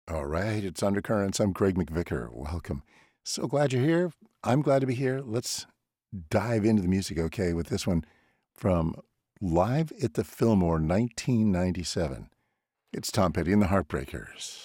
All right, it's Undercurrents. I'm Craig McVicker. Welcome. So glad you're here. I'm glad to be here. Let's dive into the music, okay, with this one from Live at the Fillmore, 1997. It's Tom Petty and the Heartbreakers.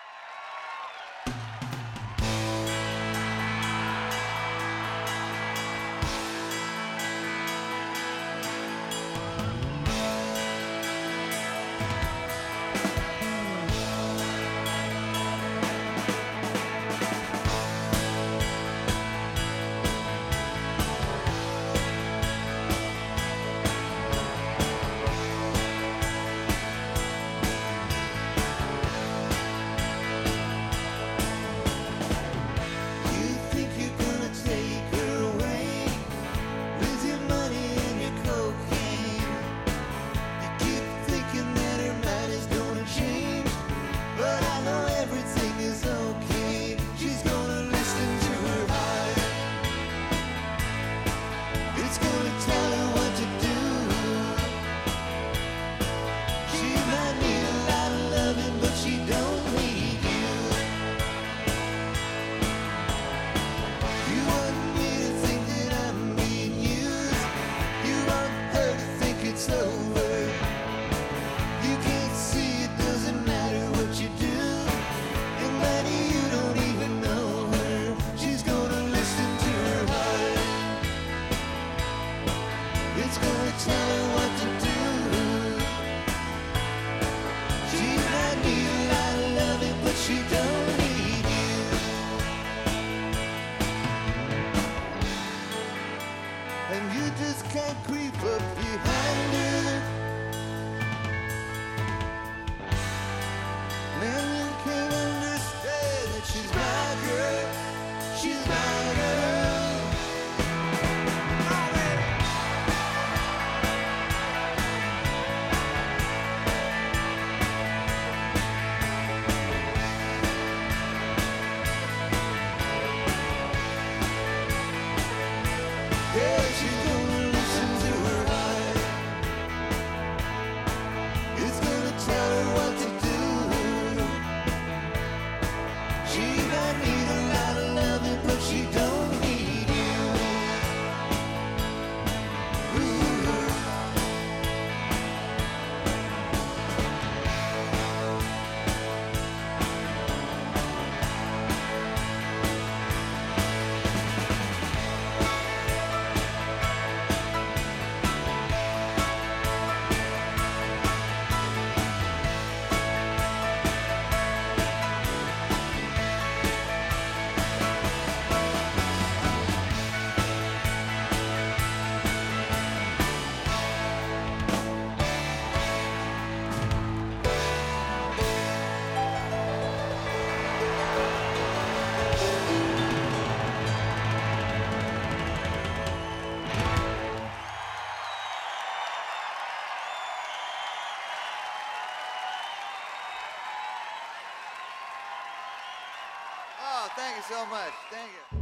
Thank you so much. Thank you.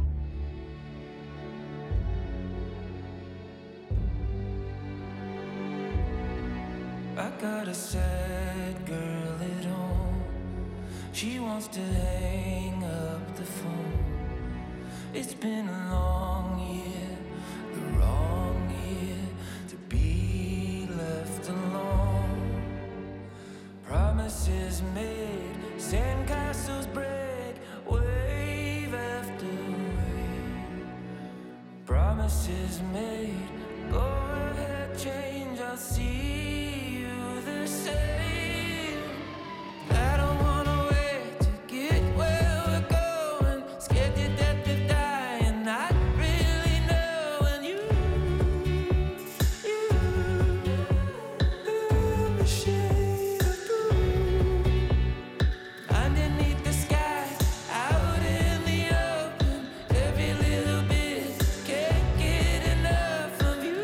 I got a sad girl at home. She wants to hang up the phone. It's been a long year, the wrong year to be left alone. Promises made, sandcastles break, wave after wave. Promises made, go ahead, change, I'll see you the same. I don't wanna wait to get where we're going, scared to death of dying, not really knowing you, a shade of blue, underneath the sky, out in the open, every little bit, can't get enough of you,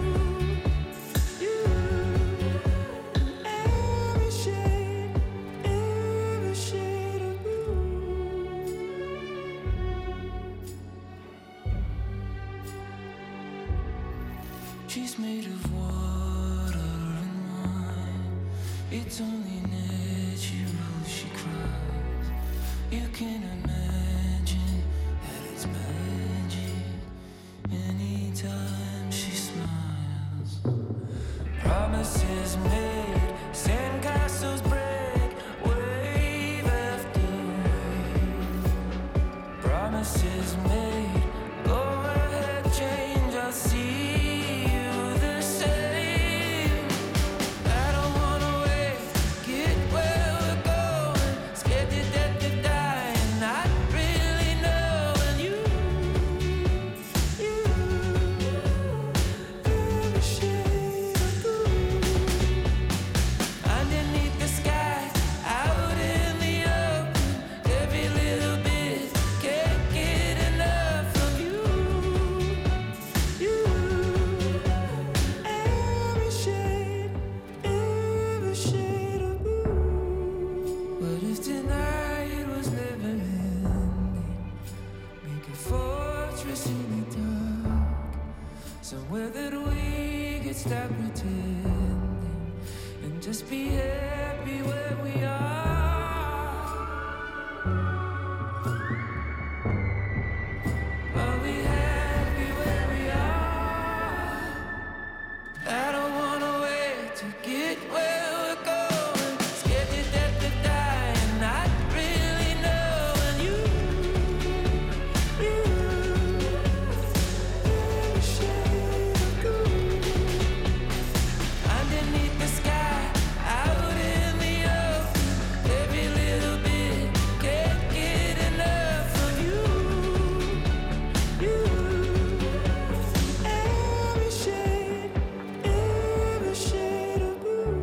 every shade of blue. She's made of water and wine. It's only natural she cries. can imagine that it's magic anytime she smiles. Promises made, sandcastles break, wave after wave. Promises made, go ahead, change, I'll see you the same. I don't wanna wait, get where we're going, scared to death to die, and not really knowing you, every shade of blue. Underneath the sky, out in the open, every little bit, can't get enough of you, every shade of blue. What if tonight was never ending? Make a fortress in the dark, somewhere that we could stop pretending and just be happy where we are. Are we happy where we are? I don't wanna wait to get where we're going, scared to death to die, and not really knowing you, every shade of blue. Underneath the sky, out in the open, every little bit, can't get enough of you, every shade of blue.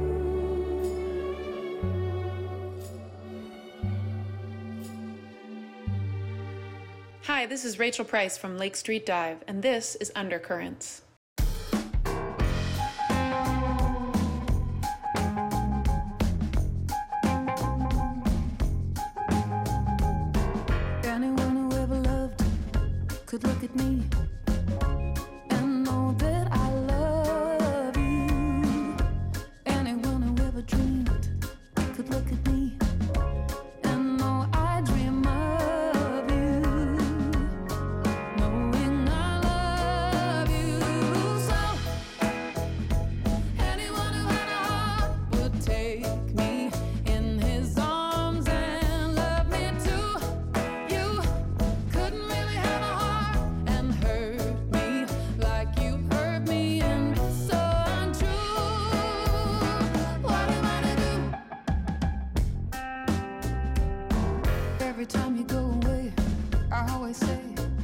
Hi, this is Rachel Price from Lake Street Dive, and this is Undercurrents. Anyone who ever loved could look at me and know that I love you. Anyone who ever dreamed could look at me and know I dream of you, knowing I love you. So anyone who had a heart would take me in his arms and love me too. You couldn't really have a heart and hurt me like you hurt me and be so untrue. What am I to do? Every time you go away, I always say,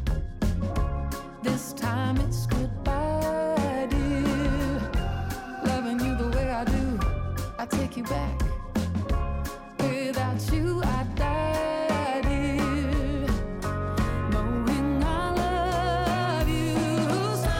this time it's goodbye, dear. Loving you the way I do, I take you back. Without you, I die, dear. Knowing I love you. So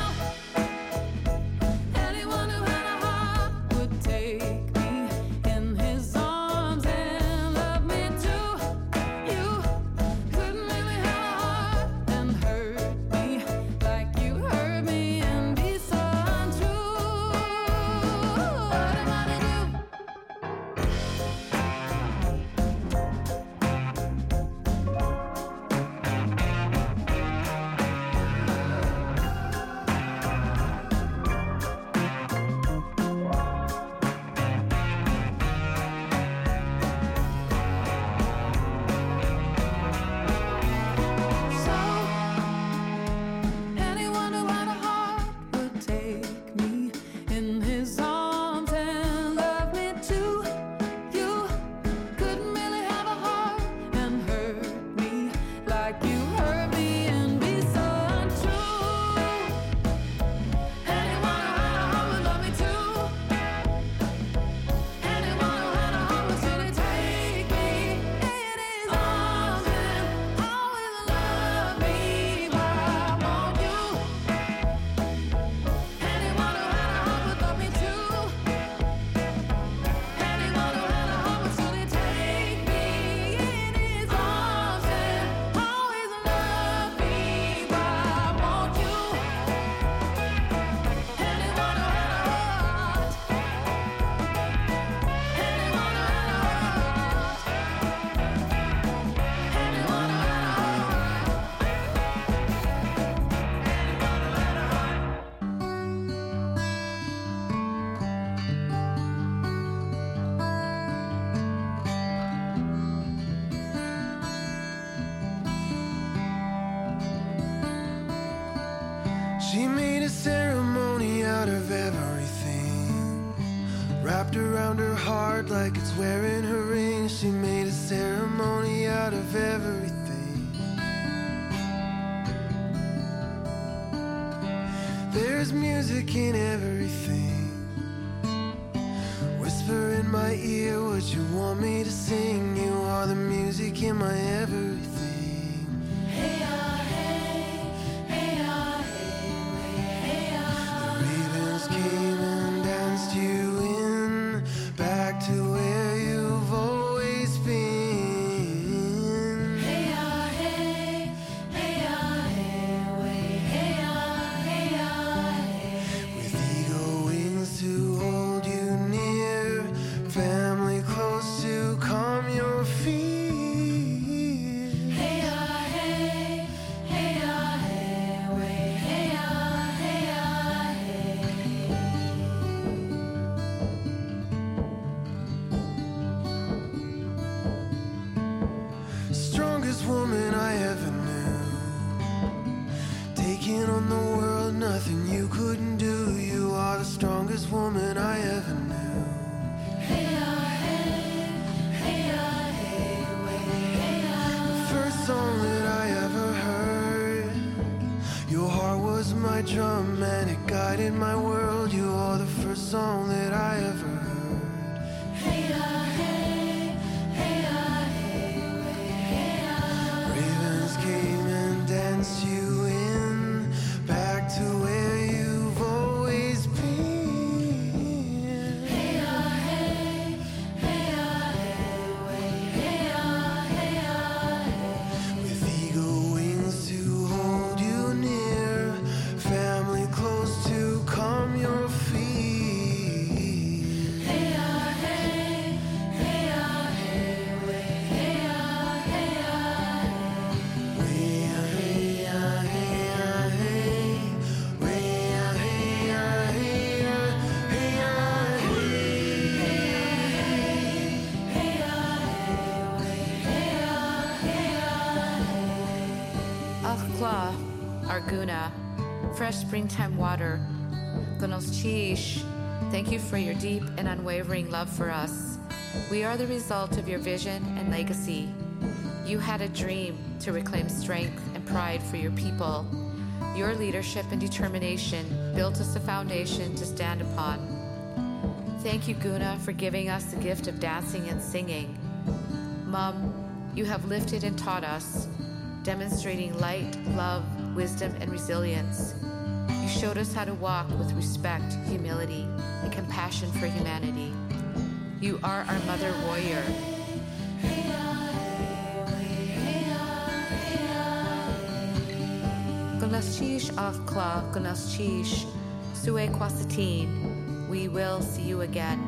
anyone who had a heart would take me in his arms and love me too. You couldn't really have a heart and hurt me like you hurt me and be so untrue. What am I to do? She made a ceremony out of everything, wrapped around her heart like it's wearing her ring. She made a ceremony out of everything. There's music in everything. Whisper in my ear what you want me to sing. You are the music in my everything. Hey, hey, hey, hey, The ravens came and danced you in, back to where you've always been. hey, hey, hey, With eagle wings to hold you near, family close to calm your fear. Strongest woman I ever knew, taking on the world, nothing you couldn't do. You are the strongest woman I ever knew. The first song that I ever heard, your heart was my drum and it guided my world. You are the first song that I ever heard. Ravens came and danced you in, back to where you've always been. With eagle wings to hold you near, family close to calm your fear. Achkla, Arguna, fresh springtime water. Gunoschish, thank you for your deep and unwavering love for us. We are the result of your vision and legacy. You had a dream to reclaim strength and pride for your people. Your leadership and determination built us a foundation to stand upon. Thank you, Guna, for giving us the gift of dancing and singing. Mum, you have lifted and taught us, demonstrating light, love, wisdom, and resilience. You showed us how to walk with respect, humility, and compassion for humanity. You are our mother warrior. Gunaschish Achkla, Gunaschish, Sue Kwasatin. We will see you again.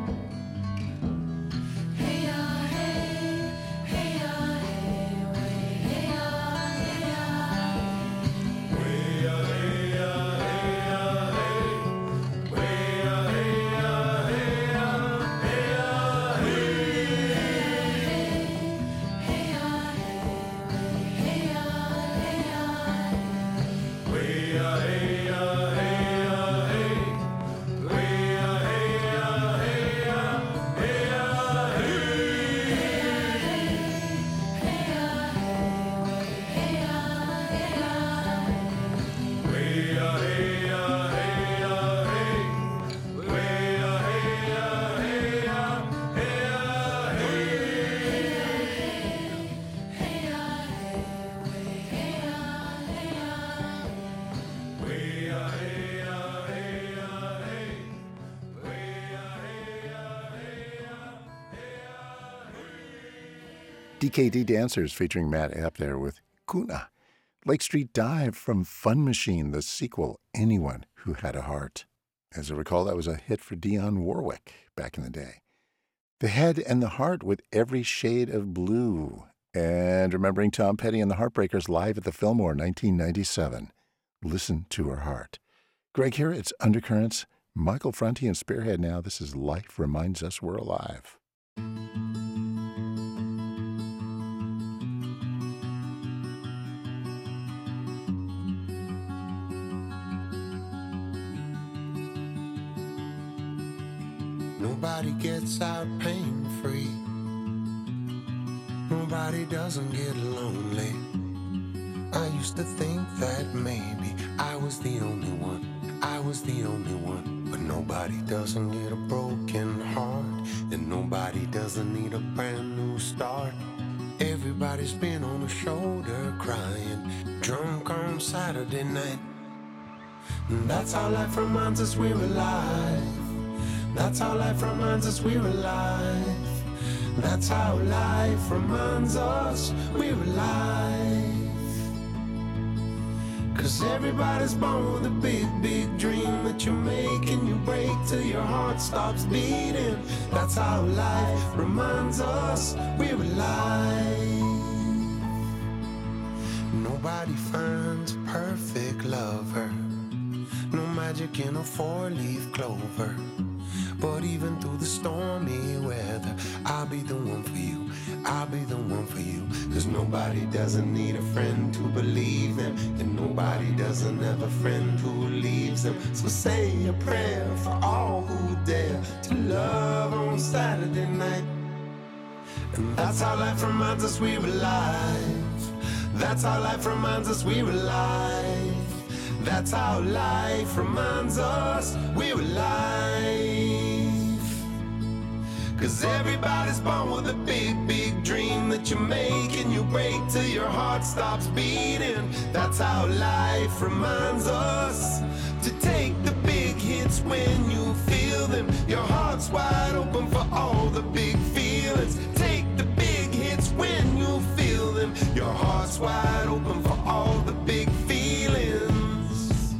DKD Dancers featuring Matt Epp there with Kuna. Lake Street Dive from Fun Machine, the sequel, Anyone Who Had a Heart. As I recall, that was a hit for Dionne Warwick back in the day. The Head and the Heart with Every Shade of Blue. And remembering Tom Petty and the Heartbreakers live at the Fillmore, 1997. Listen to Her Heart. Greg here, it's Undercurrents. Michael Franti and Spearhead now. This is Life Reminds Us We're Alive. gets out pain-free. Nobody doesn't get lonely. I used to think that maybe I was the only one. I was the only one. But nobody doesn't get a broken heart, and nobody doesn't need a brand new start. Everybody's been on a shoulder crying, drunk on Saturday night. And that's how life reminds us we're alive. That's how life reminds us we're alive. That's how life reminds us we're alive. 'Cause everybody's born with a big, big dream that you make and you break till your heart stops beating. That's how life reminds us we're alive. Nobody finds a perfect lover, no magic in a four-leaf clover. But even through the stormy weather, I'll be the one for you, I'll be the one for you. 'Cause nobody doesn't need a friend to believe them, and nobody doesn't have a friend who leaves them. So say a prayer for all who dare to love on Saturday night. And that's how life reminds us we're alive. That's how life reminds us we're alive. That's how life reminds us we're alive. 'Cause everybody's born with a big, big dream that you make and you break till your heart stops beating. That's how life reminds us to take the big hits when you feel them. Your heart's wide open for all the big feelings. Take the big hits when you feel them. Your heart's wide open for all the big feelings.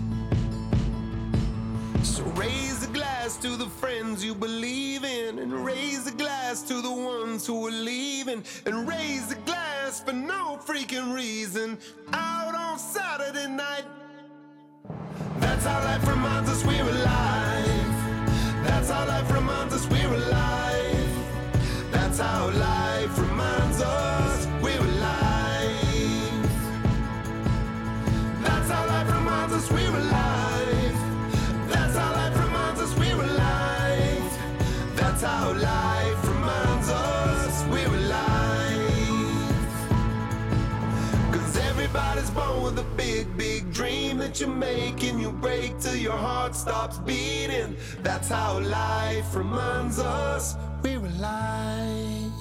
So raise a glass to the friends you believe in, and raise a glass to the ones who are leaving, and raise a glass for no freaking reason out on Saturday night. That's how life reminds us we're alive. That's how life reminds us we're alive. That's how life reminds us we're alive. That's how life reminds us we're alive. That's how life reminds us we're alive. That's how life reminds us we're alive. 'Cause everybody's born with a big, big dream that you make and you break till your heart stops beating. That's how life reminds us we're alive.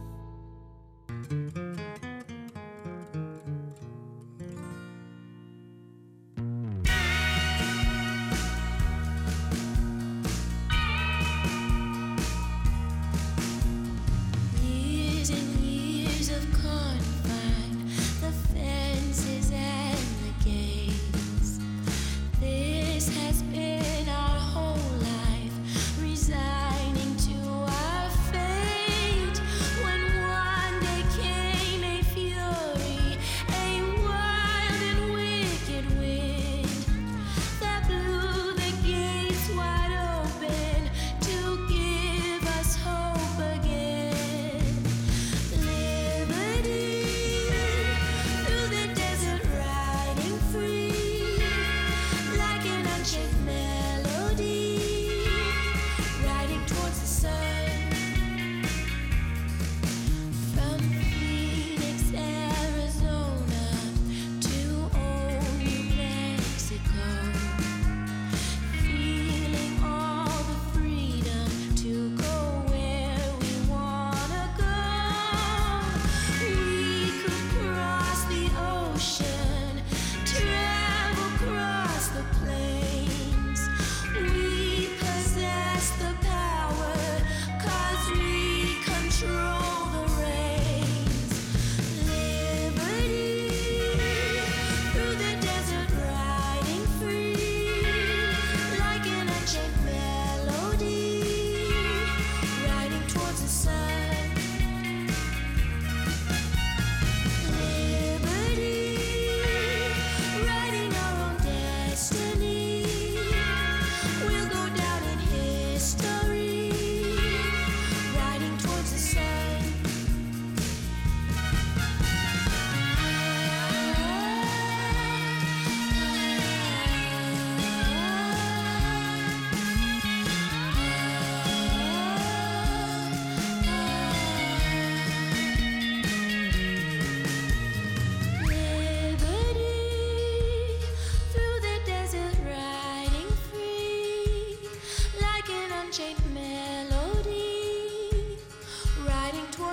Years and years of confine, the fences and the gates. This has been our whole life, resigning to our fate. When one day came a fury, a wild and wicked wind that blew the gates wide open to give us hope again.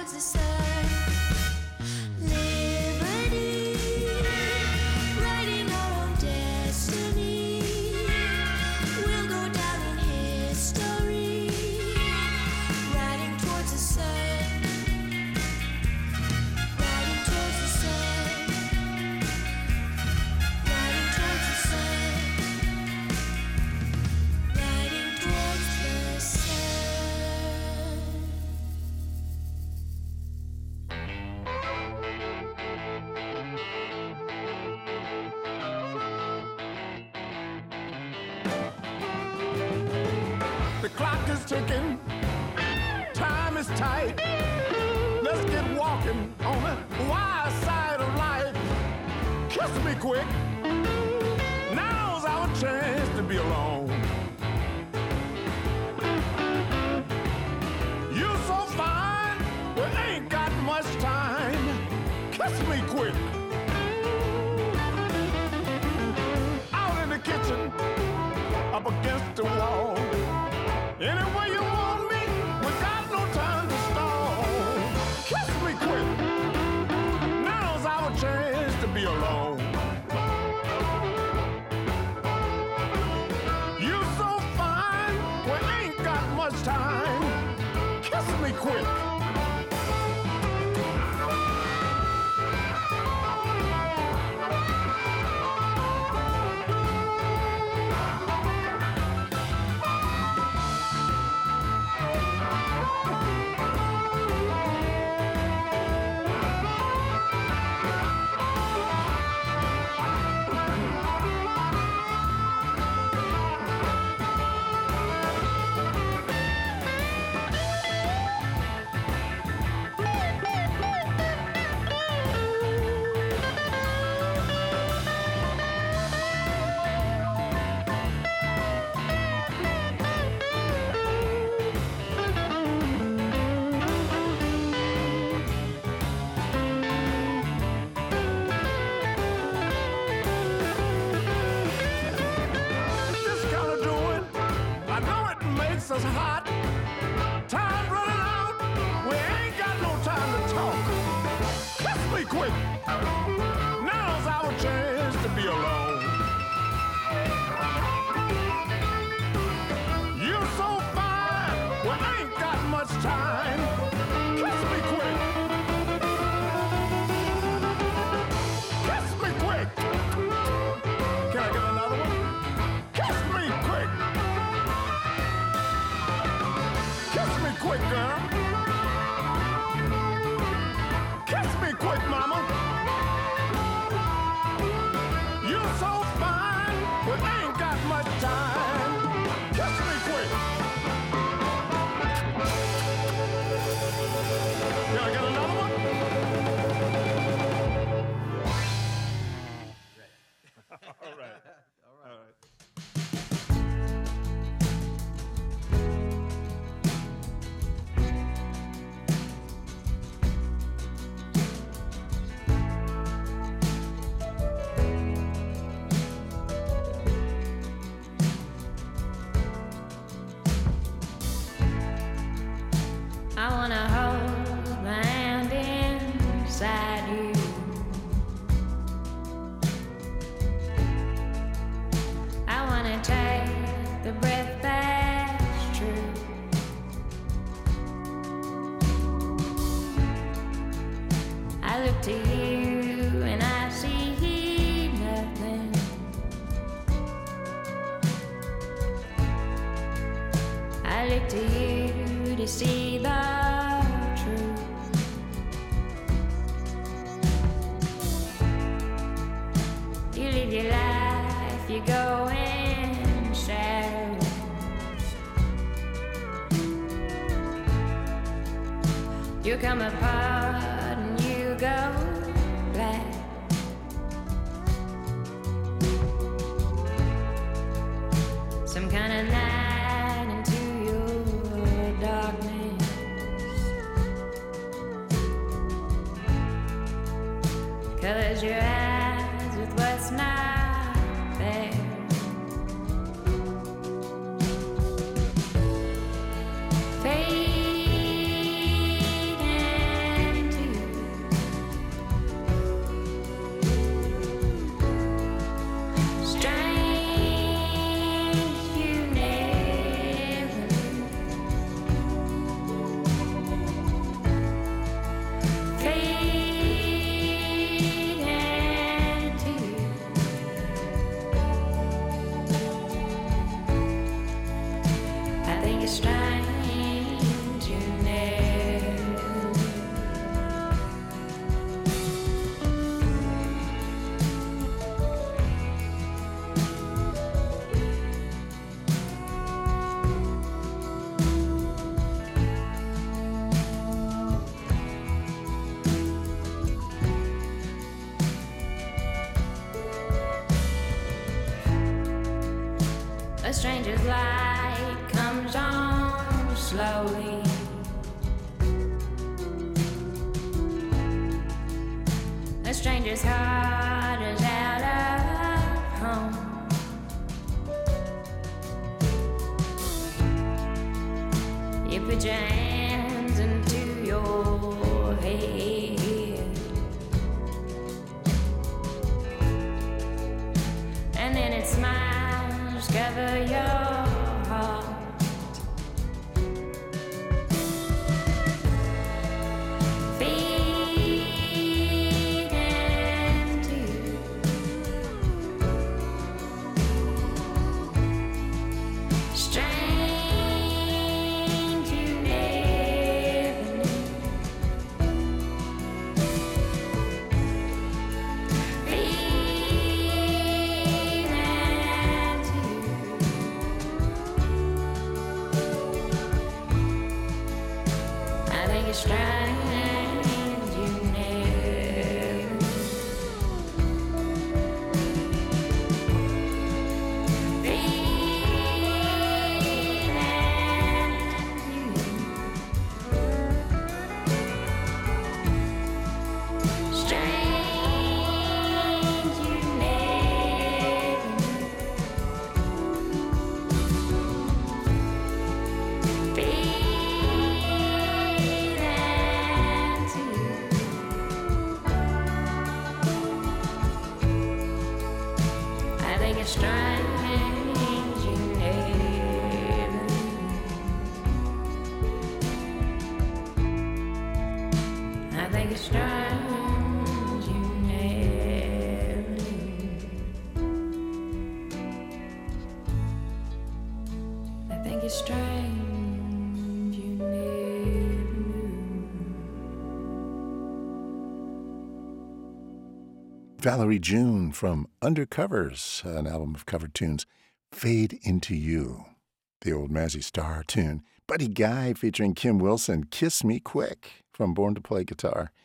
towards the sun. Liberty, writing our own destiny. We'll go down in history, riding towards the sun. Riding towards the sun. Riding towards the sun. Riding towards the sun. The clock is ticking, time is tight. Let's get walking on the wild side of life. Kiss me quick, now's our chance to be alone. You're so fine, we ain't got much time. Kiss me quick. Out in the kitchen, up against the wall. Any way you want me, we got no time to stall. Kiss me quick, now's our chance to be alone. You're so fine, we ain't got much time. Kiss me quick. This kind of doing, I know it makes us hot. Time running out, we ain't got no time to talk. Kiss me quick, now's our chance to be alone. You're so fine, we ain't got much time. Kiss me quick. Kiss me quick. Can I get another one? Kiss me quick. Kiss me quick, girl. Kiss me quick, mama. You're so fine, we ain't got much time. Kiss me quick. Can I get another one? All right. All right. I wanna hold my hand inside you. I wanna take the breath that's true. I look to you and I see nothing. I look to you to see the truth. You live your life, you go in shadow. You come apart and you go black. Some kind of night into your darkness. Colors your eyes with what's not there. Fading stranger's light comes on slowly. A stranger's heart is out of home. You put your hands into your head, and then it smiles, cover your heart. Valerie June from Undercovers, an album of cover tunes. Fade Into You, the old Mazzy Star tune. Buddy Guy featuring Kim Wilson, Kiss Me Quick from Born to Play Guitar.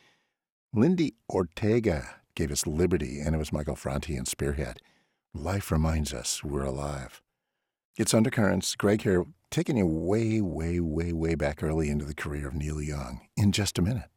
Lindy Ortega gave us Liberty, and it was Michael Franti and Spearhead. Life reminds us we're alive. It's Undercurrents. Greg here, taking you way, way, way, way back early into the career of Neil Young in just a minute.